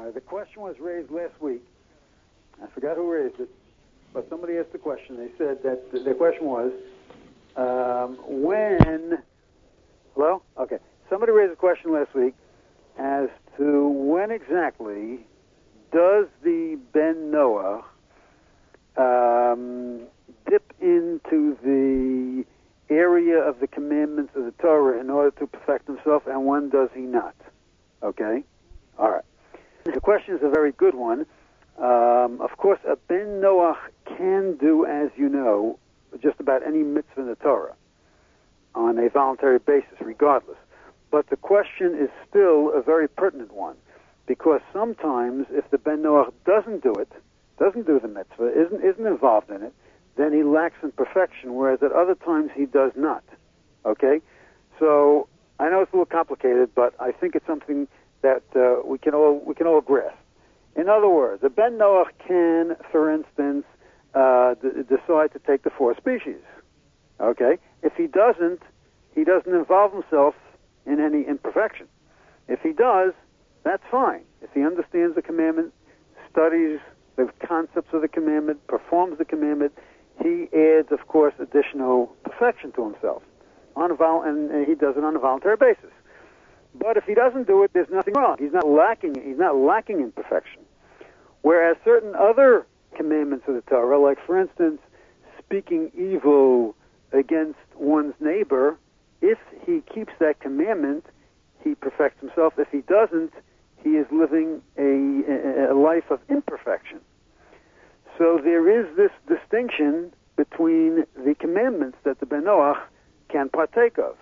The question was raised last week. I forgot who raised it, but somebody asked the question. They said that the question was, when... Hello? Okay. Somebody raised a question last week as to when exactly does the Ben Noah dip into the area of the commandments of the Torah in order to perfect himself, and when does he not? Okay? All right. The question is a very good one. Of course, a Ben Noah can do, as you know, just about any mitzvah in the Torah on a voluntary basis, regardless. But the question is still a very pertinent one, because sometimes if the Ben Noah doesn't do it, doesn't do the mitzvah, isn't involved in it, then he lacks in perfection, whereas at other times he does not. Okay? So I know it's a little complicated, but I think it's something that we can all grasp. In other words, a Ben Noah can, for instance, decide to take the 4 species. Okay? If he doesn't involve himself in any imperfection. If he does, that's fine. If he understands the commandment, studies the concepts of the commandment, performs the commandment, he adds, of course, additional perfection to himself, and he does it on a voluntary basis. But if he doesn't do it, there's nothing wrong. He's not lacking in perfection. Whereas certain other commandments of the Torah, like, for instance, speaking evil against one's neighbor, if he keeps that commandment, he perfects himself. If he doesn't, he is living a life of imperfection. So there is this distinction between the commandments that the Ben Noach can partake of.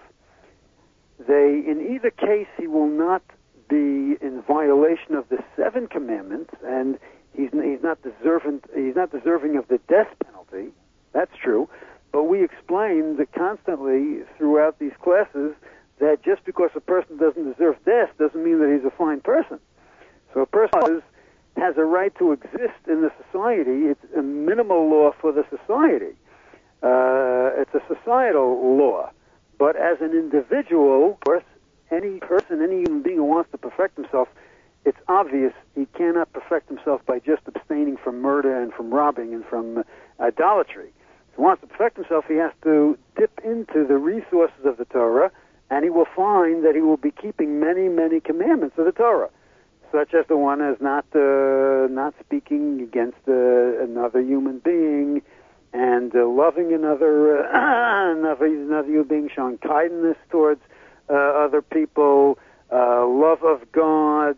In either case, he will not be in violation of the 7 commandments, and he's not deserving of the death penalty. That's true. But we explained constantly throughout these classes that just because a person doesn't deserve death doesn't mean that he's a fine person. So a person has a right to exist in the society. It's a minimal law for the society. It's a societal law. But as an individual, of course, any person, any human being who wants to perfect himself, it's obvious he cannot perfect himself by just abstaining from murder and from robbing and from idolatry. If he wants to perfect himself, he has to dip into the resources of the Torah, and he will find that he will be keeping many, many commandments of the Torah, such as the one as not speaking against another human being, and loving another human being, showing kindness towards other people, love of God,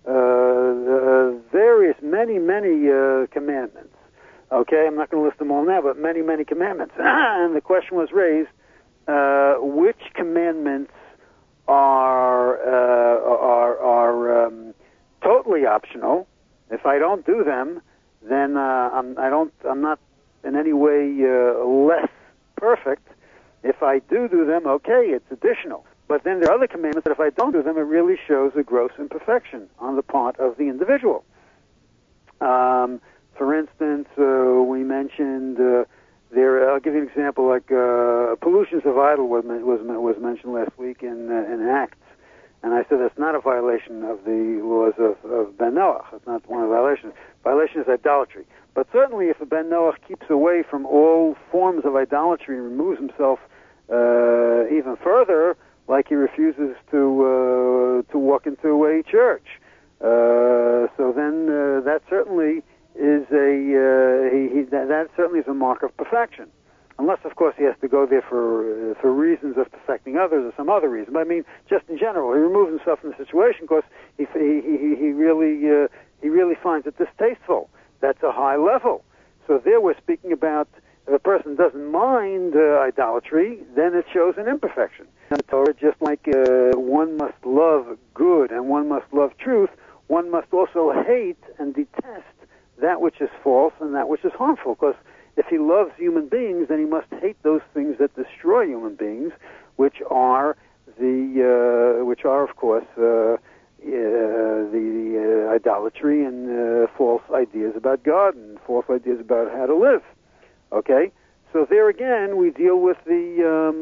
various, many commandments. Okay, I'm not going to list them all now, but many, many commandments. And the question was raised: which commandments are totally optional? If I don't do them, then I'm not in any way less perfect. If I do them, okay, it's additional. But then there are other commandments that if I don't do them, it really shows a gross imperfection on the part of the individual. For instance, we mentioned there. I'll give you an example. Like pollutions of idol was mentioned last week in Acts, and I said that's not a violation of the laws of Ben Noach. It's not one of the violations. Violation is idolatry. But certainly, if a Ben Noach keeps away from all forms of idolatry and removes himself even further, like he refuses to walk into a church, so then that certainly is that certainly is a mark of perfection. Unless, of course, he has to go there for reasons of perfecting others or some other reason. But I mean, just in general, he removes himself from the situation because he really finds it distasteful. That's a high level. So there we're speaking about if a person doesn't mind idolatry, then it shows an imperfection. And the Torah, just like one must love good and one must love truth, one must also hate and detest that which is false and that which is harmful. Because if he loves human beings, then he must hate those things that destroy human beings, which are of course the idolatry and false ideas about God and false ideas about how to live. Okay, so there again we deal with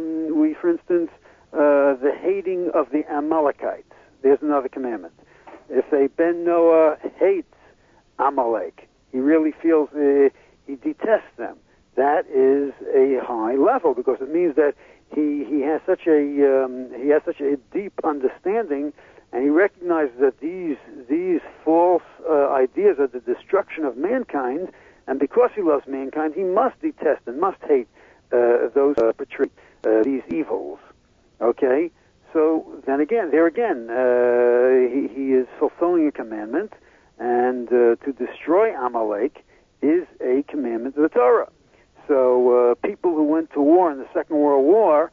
for instance, the hating of the Amalekites. There's another commandment. If a Ben Noah hates Amalek, he really feels he detests them. That is a high level, because it means that he has such a deep understanding, and he recognizes that these false ideas are the destruction of mankind, and because he loves mankind, he must detest and must hate those who portray these evils. Okay, so then again, he is fulfilling a commandment, and to destroy Amalek is a commandment of the Torah. So people who went to war in the Second World War,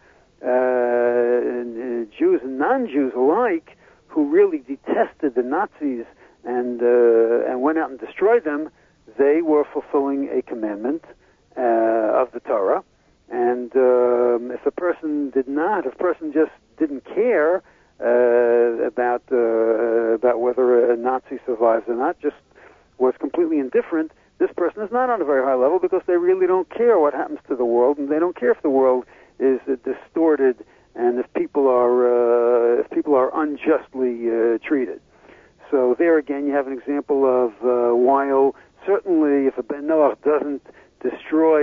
Jews and non-Jews alike, who really detested the Nazis and went out and destroyed them, they were fulfilling a commandment of the Torah. And if a person just didn't care about whether a Nazi survives or not, just was completely indifferent, this person is not on a very high level, because they really don't care what happens to the world, and they don't care if the world is distorted and if people are unjustly treated. So there again, you have an example of while certainly if a Ben Noach doesn't destroy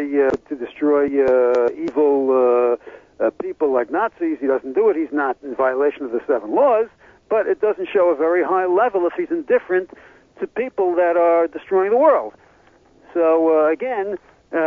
evil people like Nazis, he doesn't do it. He's not in violation of the 7 laws, but it doesn't show a very high level if he's indifferent to people that are destroying the world. So again,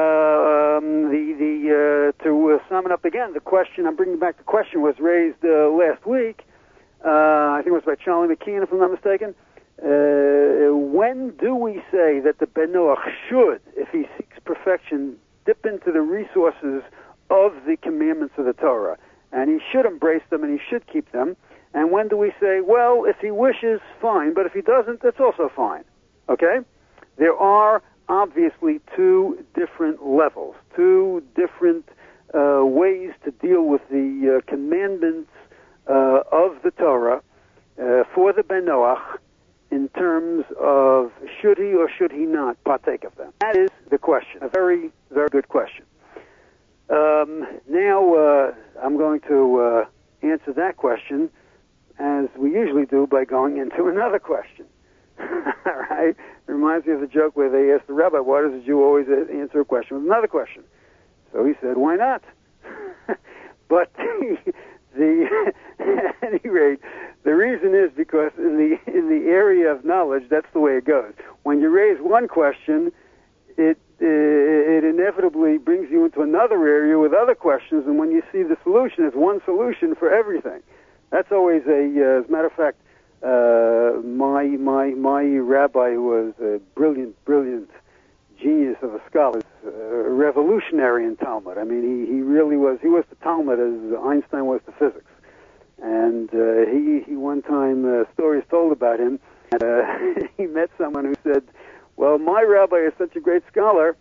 to sum it up again, the question I'm bringing back, the question was raised last week. I think it was by Charlie McKeon, if I'm not mistaken. When do we say that the Ben Noach should, if he seeks perfection, dip into the resources of the commandments of the Torah, and he should embrace them and he should keep them? And when do we say, well, if he wishes, fine, but if he doesn't, that's also fine? Okay? There are obviously 2 different levels, 2 different ways to deal with the commandments of the Torah for the Ben Noach, in terms of should he or should he not partake of them. That is the question, a very, very good question. Now I'm going to answer that question as we usually do, by going into another question. All right? It reminds me of the joke where they asked the rabbi, why does a Jew always answer a question with another question? So he said, why not? But at any rate, the reason is because in the area of knowledge, that's the way it goes. When you raise one question, it inevitably brings you into another area with other questions, and when you see the solution, it's one solution for everything. That's always as a matter of fact, my rabbi, who was a brilliant genius of a scholar, revolutionary in Talmud. I mean, he really was. He was the Talmud as Einstein was the physics. And he one time, stories told about him, he met someone who said, well, my rabbi is such a great scholar,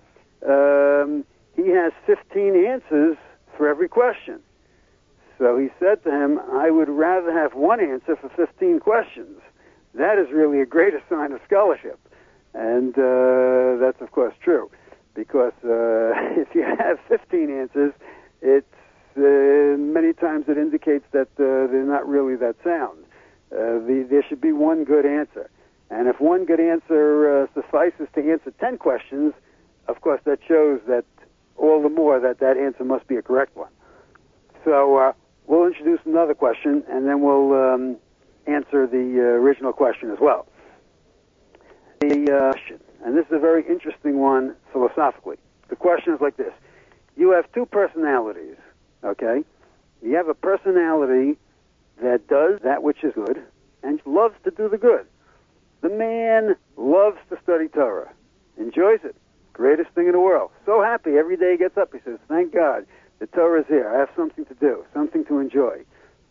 he has 15 answers for every question. So he said to him, I would rather have one answer for 15 questions. That is really a greater sign of scholarship. And that's, of course, true. Because if you have 15 answers, it's many times it indicates that they're not really that sound. There should be one good answer. And if one good answer suffices to answer 10 questions, of course, that shows that all the more that answer must be a correct one. So we'll introduce another question, and then we'll answer the original question as well. The question, and this is a very interesting one philosophically. The question is like this. You have 2 personalities, okay? You have a personality that does that which is good and loves to do the good. The man loves to study Torah, enjoys it, greatest thing in the world. So happy every day he gets up, he says, thank God, the Torah is here. I have something to do, something to enjoy.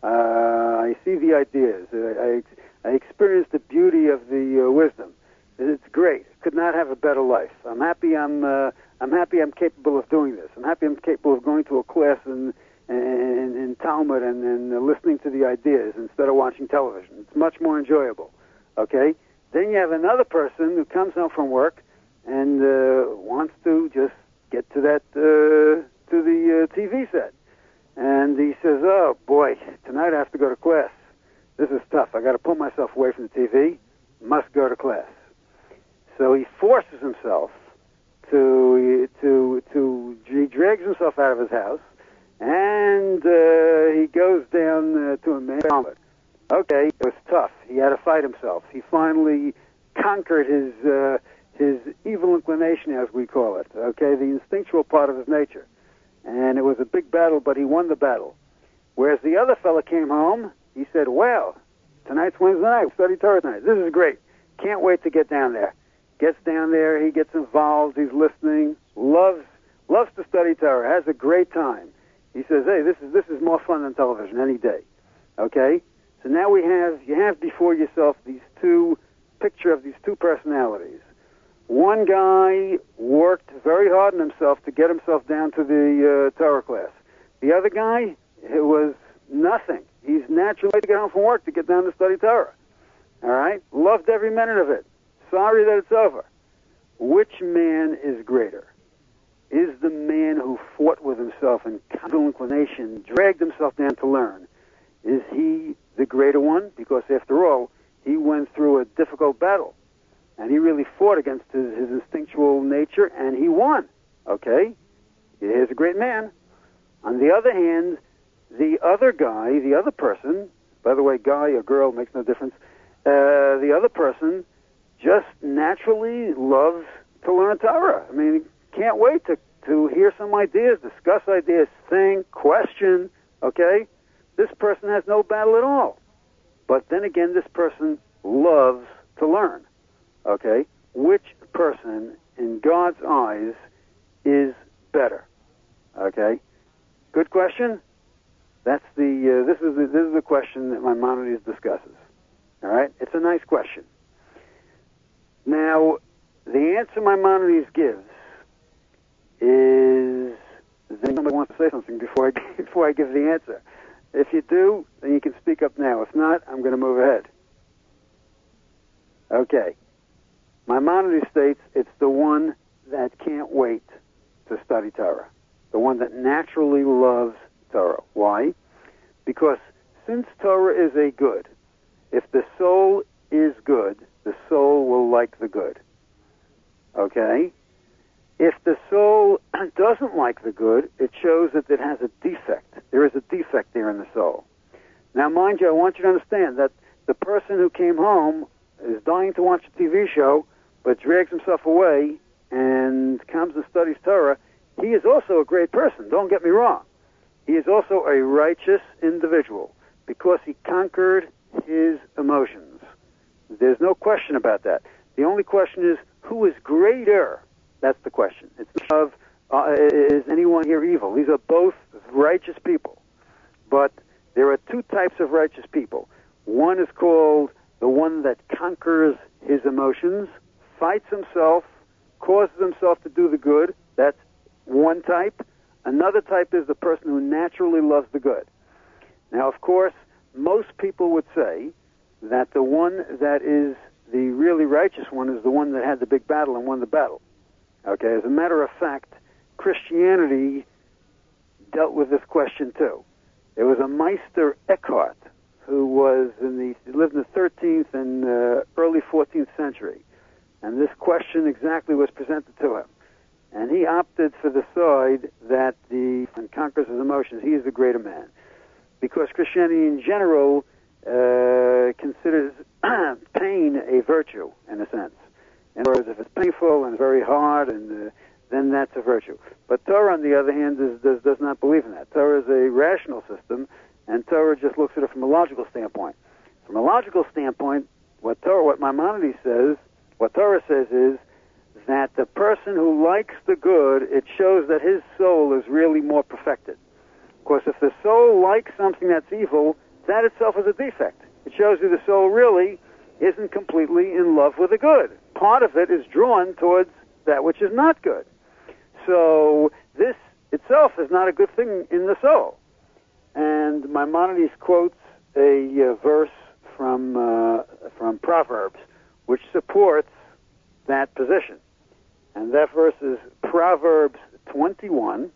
I see the ideas. I experience the beauty of the wisdom. It's great. Could not have a better life. I'm happy. I'm capable of doing this. I'm happy. I'm capable of going to a class in Talmud and listening to the ideas instead of watching television. It's much more enjoyable. Okay. Then you have another person who comes home from work and wants to just get to that to the TV set, and he says, "Oh boy, tonight I have to go to class. This is tough. I got to pull myself away from the TV. must go to class. So he forces himself he drags himself out of his house, and he goes down to a man. Okay, it was tough. He had to fight himself. He finally conquered his evil inclination, as we call it, okay, the instinctual part of his nature. And it was a big battle, but he won the battle. Whereas the other fella came home, he said, well, tonight's Wednesday night, we study Torah tonight. This is great. Can't wait to get down there. Gets down there, he gets involved, he's listening, loves to study Torah, has a great time. He says, hey, this is more fun than television any day. Okay? So now you have before yourself picture of these two personalities. One guy worked very hard on himself to get himself down to the Torah class. The other guy, it was nothing. He's naturally to get home from work to get down to study Torah. All right? Loved every minute of it. Sorry that it's over. Which man is greater? Is the man who fought with himself and evil inclination, dragged himself down to learn, is he the greater one? Because after all, he went through a difficult battle. And he really fought against his instinctual nature, and he won. Okay? He's a great man. On the other hand, the other guy, the other person, by the way, guy or girl makes no difference, the other person just naturally loves to learn Torah. I mean, can't wait to hear some ideas, discuss ideas, think, question, okay? This person has no battle at all. But then again, this person loves to learn, okay? Which person, in God's eyes, is better, okay? Good question. This is the question that Maimonides discusses, all right? It's a nice question. Now, the answer Maimonides gives is, does somebody wants to say something before I give the answer? If you do, then you can speak up now. If not, I'm going to move ahead. Okay. Maimonides states it's the one that can't wait to study Torah, the one that naturally loves Torah. Why? Because since Torah is a good, if the soul is good, the soul will like the good. Okay? If the soul doesn't like the good, it shows that it has a defect. There is a defect there in the soul. Now, mind you, I want you to understand that the person who came home is dying to watch a TV show, but drags himself away and comes and studies Torah. He is also a great person. Don't get me wrong. He is also a righteous individual because he conquered his emotions. There's no question about that. The only question is, who is greater? That's the question. It's not is anyone here evil? These are both righteous people. But there are two types of righteous people. One is called the one that conquers his emotions, fights himself, causes himself to do the good. That's one type. Another type is the person who naturally loves the good. Now, of course, most people would say that the one that is the really righteous one is the one that had the big battle and won the battle. Okay, as a matter of fact, Christianity dealt with this question too. There was a Meister Eckhart who lived in the 13th and early 14th century, and this question exactly was presented to him. And he opted for the side that and conquers his emotions. He is the greater man. Because Christianity in general considers pain a virtue, in a sense. In other words, if it's painful and very hard, then that's a virtue. But Torah, on the other hand, does not believe in that. Torah is a rational system, and Torah just looks at it from a logical standpoint. From a logical standpoint, what Maimonides says, what Torah says is that the person who likes the good, it shows that his soul is really more perfected. Because if the soul likes something that's evil, that itself is a defect. It shows you the soul really isn't completely in love with the good. Part of it is drawn towards that which is not good. So this itself is not a good thing in the soul. And Maimonides quotes a verse from Proverbs, which supports that position. And that verse is Proverbs 21:10.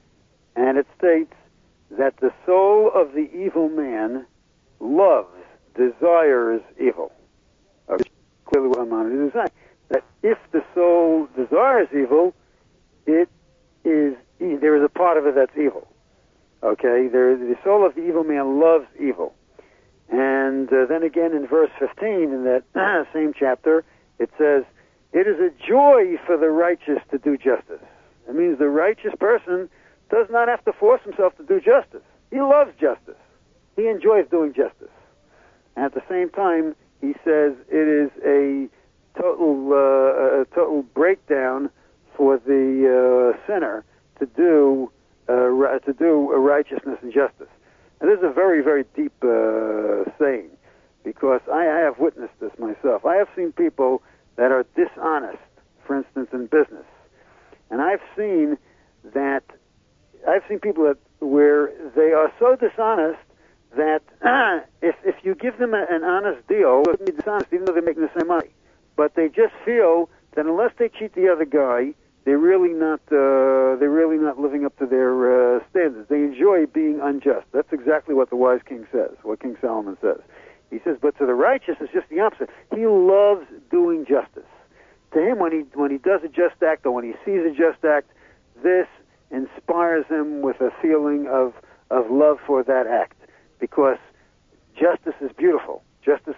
And it states that the soul of the evil man loves desires evil. Okay. Clearly what Maimonides is saying. That if the soul desires evil, there is a part of it that's evil. Okay? The soul of the evil man loves evil. And then again in verse 15, in that same chapter, it says, it is a joy for the righteous to do justice. It means the righteous person does not have to force himself to do justice. He loves justice. He enjoys doing justice. And at the same time, he says it is a total breakdown for the sinner to do righteousness and justice. And this is a very, very deep saying, because I have witnessed this myself. I have seen people that are dishonest, for instance, in business. And I've seen people that where they are so dishonest that if you give them an honest deal, they'll be dishonest even though they're making the same money. But they just feel that unless they cheat the other guy, they're really not living up to their standards. They enjoy being unjust. That's exactly what the wise king says, what King Solomon says. He says, but to the righteous, it's just the opposite. He loves doing justice. To him, when he does a just act or when he sees a just act, this inspires him with a feeling of love for that act, because justice is beautiful. Justice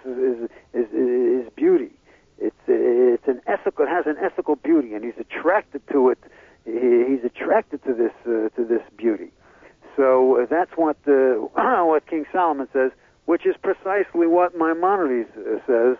is beauty. It's an ethical. It has an ethical beauty, and he's attracted to it. He's attracted to this beauty. So that's what King Solomon says, which is precisely what Maimonides says.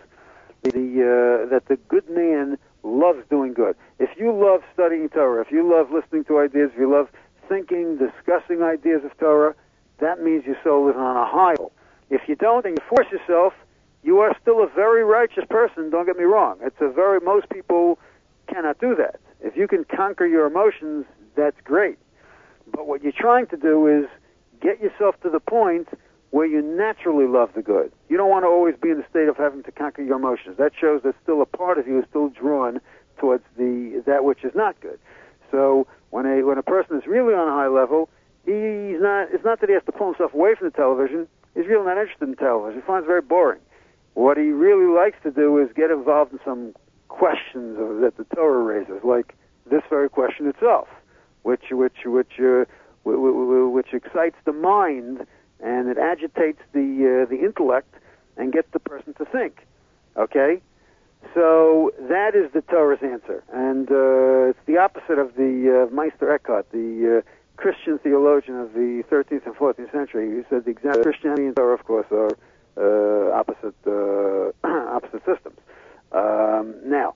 That the good man loves doing good. If you love studying Torah, if you love listening to ideas, if you love thinking, discussing ideas of Torah, that means your soul is on a high level. If you don't and you force yourself, you are still a very righteous person, don't get me wrong. Most people cannot do that. If you can conquer your emotions, that's great. But what you're trying to do is get yourself to the point where you naturally love the good. You don't want to always be in the state of having to conquer your emotions. That shows that still a part of you is still drawn towards that which is not good. So when a person is really on a high level, it's not that he has to pull himself away from the television. He's really not interested in television. He finds it very boring. What he really likes to do is get involved in some questions that the Torah raises, like this very question itself, which excites the mind and it agitates the intellect and gets the person to think. Okay, so that is the Torah's answer, and it's the opposite of the Meister Eckhart, the Christian theologian of the 13th and 14th century, who said the exact Christianity and Torah, of course, are opposite systems. Now,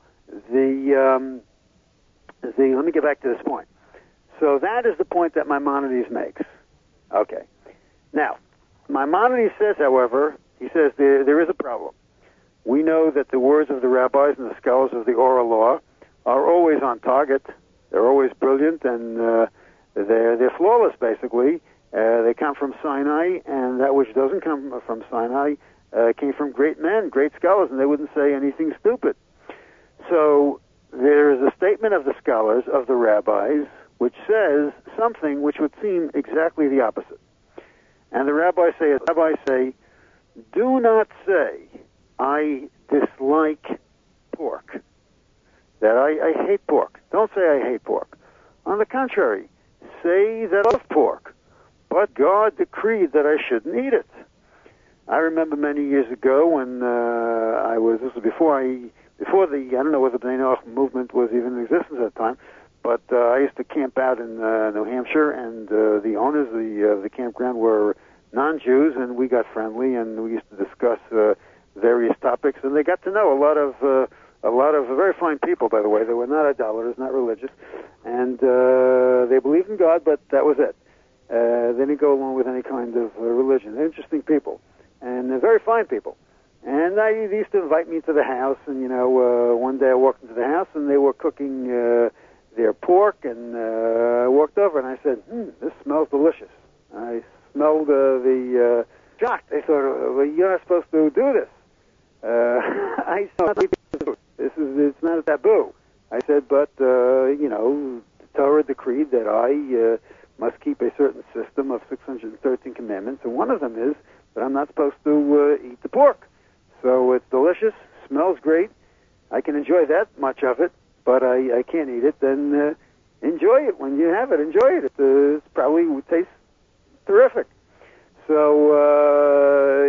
let me get back to this point. So that is the point that Maimonides makes. Okay. Now, Maimonides says, however, he says there is a problem. We know that the words of the rabbis and the scholars of the oral law are always on target. They're always brilliant, and they're flawless, basically. They come from Sinai, and that which doesn't come from Sinai came from great men, great scholars, and they wouldn't say anything stupid. So there is a statement of the scholars, of the rabbis, which says something which would seem exactly the opposite. And the rabbis say, do not say, I dislike pork, that I hate pork. Don't say I hate pork. On the contrary, say that I love pork, but God decreed that I shouldn't eat it. I remember many years ago when this was before the, I don't know whether the Bnei Noach movement was even in existence at the time, but I used to camp out in New Hampshire, and the owners of the campground were non-Jews, and we got friendly, and we used to discuss various topics, and they got to know a lot of very fine people, by the way. They were not idolaters, not religious, and they believed in God, but that was it. They didn't go along with any kind of religion. They're interesting people, and they're very fine people. And they used to invite me to the house, and one day I walked into the house, and they were cooking their pork, and I walked over, and I said, this smells delicious. I smelled the shocked. They thought, well, you're not supposed to do this. I said, it's not a taboo. I said, but, the Torah decreed that I must keep a certain system of 613 commandments, and one of them is but I'm not supposed to eat the pork. So it's delicious, smells great. I can enjoy that much of it, but I can't eat it. Then enjoy it when you have it. Enjoy it. It probably would taste terrific. So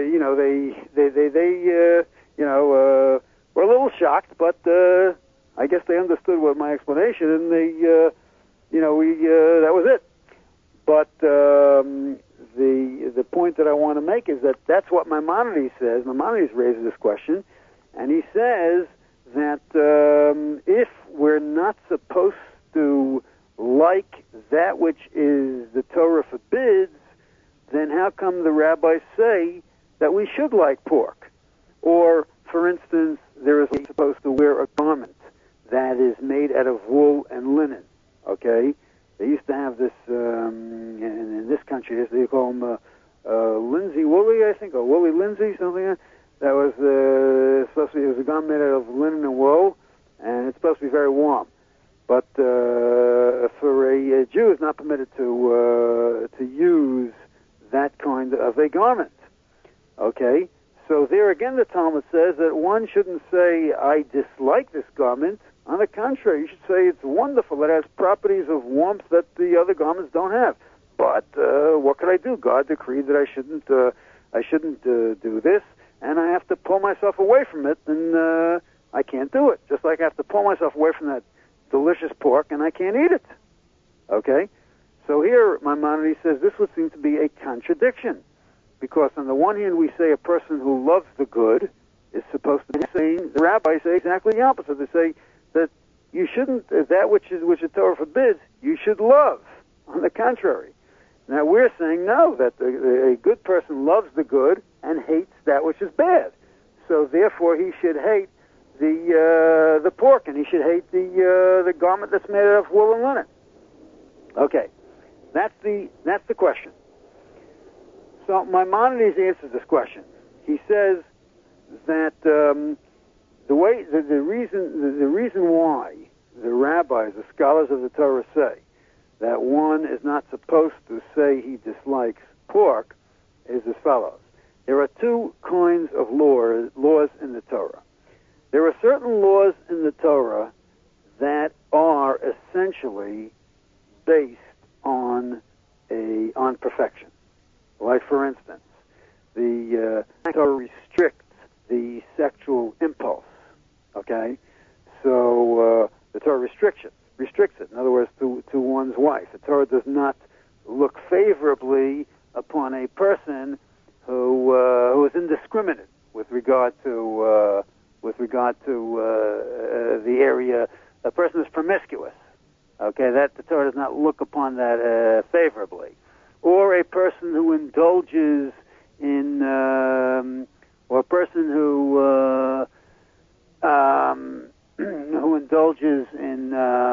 were a little shocked, but I guess they understood what my explanation, and that was it. But the point that I want to make is that that's what Maimonides says. Maimonides raises this question, and he says that if we're not supposed to like that which is the Torah forbids, then how come the rabbis say that we should like pork? Or, for instance, there is supposed to wear a garment that is made out of wool and linen, okay? They used to have this, in this country, they call them Lindsay Woolly, I think, or Woolly Lindsay, something like that. That was supposed to be, it was a garment made out of linen and wool, and it's supposed to be very warm. But for a Jew, it's not permitted to use that kind of a garment, okay? So there again, the Talmud says that one shouldn't say, I dislike this garment. On the contrary, you should say it's wonderful. It has properties of warmth that the other garments don't have. But what could I do? God decreed that I shouldn't do this, and I have to pull myself away from it, and I can't do it. Just like I have to pull myself away from that delicious pork, and I can't eat it. Okay? So here, Maimonides says this would seem to be a contradiction. Because on the one hand, we say a person who loves the good is supposed to be saying, the rabbis say exactly the opposite. They say that you shouldn't, that which the Torah forbids, you should love. On the contrary. Now we're saying no, that a good person loves the good and hates that which is bad. So therefore he should hate the pork, and he should hate the garment that's made out of wool and linen. Okay. That's the question. So Maimonides answers this question. He says that the reason why the rabbis, the scholars of the Torah, say that one is not supposed to say he dislikes pork is as follows. There are two kinds of laws in the Torah. There are certain laws in the Torah that are essentially based on perfection. Like, for instance, the Torah restricts the sexual impulse, okay? So the Torah restricts it, in other words, to one's wife. The Torah does not look favorably upon a person who is indiscriminate with regard to the area. A person is promiscuous, okay? That the Torah does not look upon that favorably. Or a person who indulges in, or a person who indulges in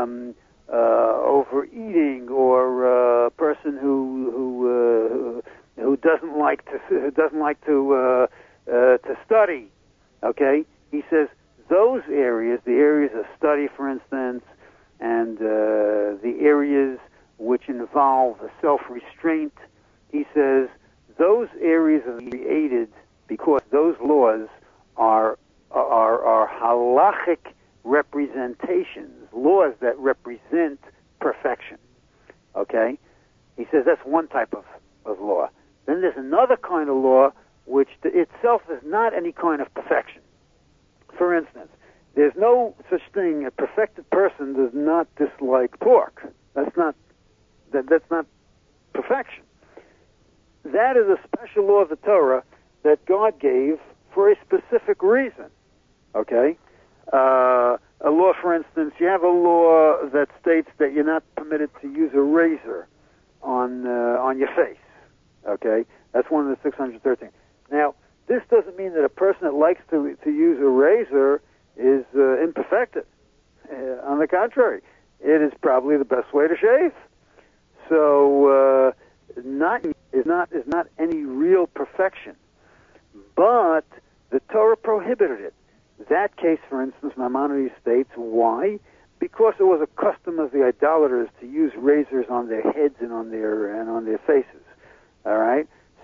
overeating, or a person who doesn't like to study. Okay, he says those areas, the areas of study, for instance, and the areas which involve self-restraint, he says those areas are created because those laws are halachic representations, laws that represent perfection. Okay? He says that's one type of law. Then there's another kind of law which itself is not any kind of perfection. For instance, there's no such thing, a perfected person does not dislike pork. That's not perfection. That is a special law of the Torah that God gave for a specific reason. Okay? A law, for instance, you have a law that states that you're not permitted to use a razor on your face. Okay? That's one of the 613. Now, this doesn't mean that a person that likes to use a razor is imperfected. On the contrary, it is probably the best way to shave. So, is not any real perfection, but the Torah prohibited it. That case, for instance, Maimonides states why? Because it was a custom of the idolaters to use razors on their heads and on their faces. All right.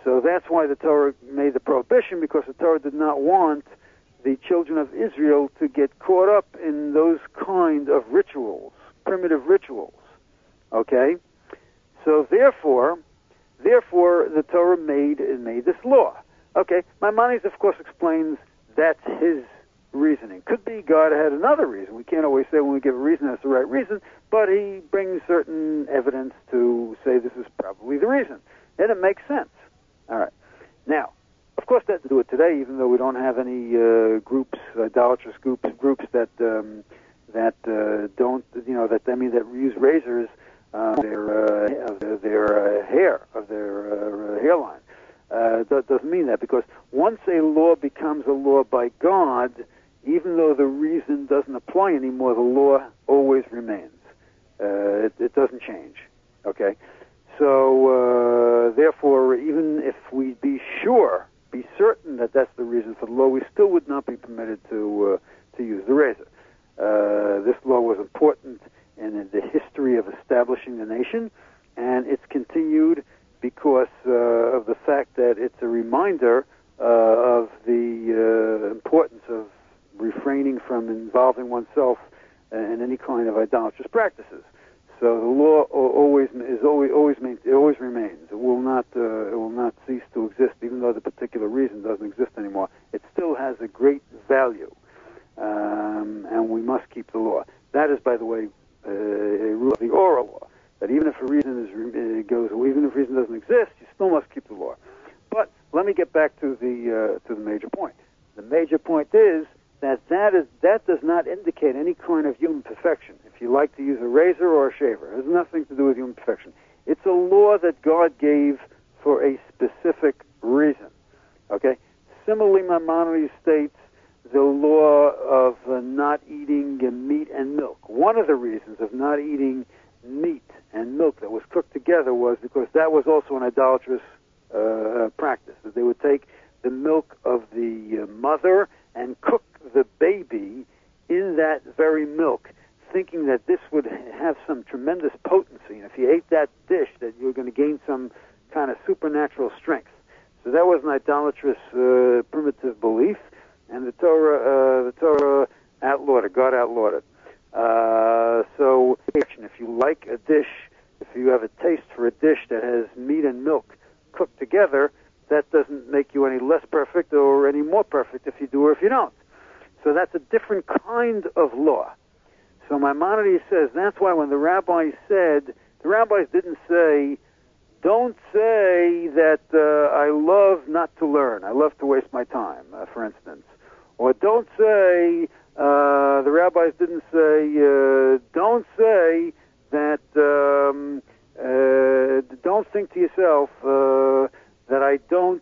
So that's why the Torah made the prohibition, because the Torah did not want the children of Israel to get caught up in those kind of rituals, primitive rituals. Okay? So therefore, the Torah made this law. Okay, Maimonides, of course, explains that's his reasoning. Could be God had another reason. We can't always say when we give a reason that's the right reason, but he brings certain evidence to say this is probably the reason. And it makes sense. All right. Now, of course, that to do it today, even though we don't have any groups, idolatrous groups that don't, that use razors their hair, of their hairline. That doesn't mean that, because once a law becomes a law by God, even though the reason doesn't apply anymore, the law always remains. It doesn't change. Okay? So, therefore, even if we be certain that that's the reason for the law, we still would not be permitted to use the razor. This law was important in the history of establishing the nation, and it's continued because of the fact that it's a reminder of the importance of refraining from involving oneself in any kind of idolatrous practices. So the law always remains. It will not cease to exist, even though the particular reason doesn't exist anymore. It still has a great value, and we must keep the law. That is, by the way, a rule of the oral law. That even if a reason goes away, even if a reason doesn't exist, you still must keep the law. But let me get back to the major point. The major point is that does not indicate any kind of human perfection. If you like to use a razor or a shaver, it has nothing to do with human perfection. It's a law that God gave for a specific reason. Okay. Similarly, Maimonides states the law of not eating meat and milk. One of the reasons of not eating meat and milk that was cooked together was because that was also an idolatrous practice. That they would take the milk of the mother and cook the baby in that very milk, thinking that this would have some tremendous potency, and if you ate that dish, that you were going to gain some kind of supernatural strength. So that was an idolatrous primitive belief, and the Torah outlawed it. God outlawed it. So if you like a dish, if you have a taste for a dish that has meat and milk cooked together, that doesn't make you any less perfect or any more perfect if you do or if you don't. So that's a different kind of law. So Maimonides says that's why when the rabbis didn't say, don't say that I love not to learn, I love to waste my time, for instance. Or don't say, the rabbis didn't say, don't say that, don't think to yourself that I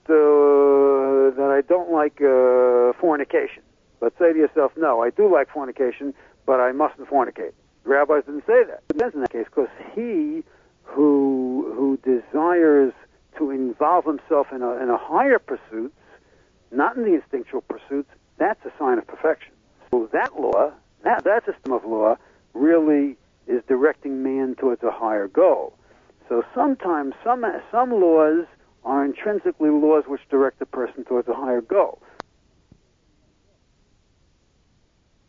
don't like fornication. But say to yourself, no, I do like fornication, but I mustn't fornicate. The rabbis didn't say that. It depends in that case, because he who desires to involve himself in a higher pursuits, not in the instinctual pursuits, that's a sign of perfection. So that law, that system of law, really is directing man towards a higher goal. So sometimes some laws are intrinsically laws which direct the person towards a higher goal.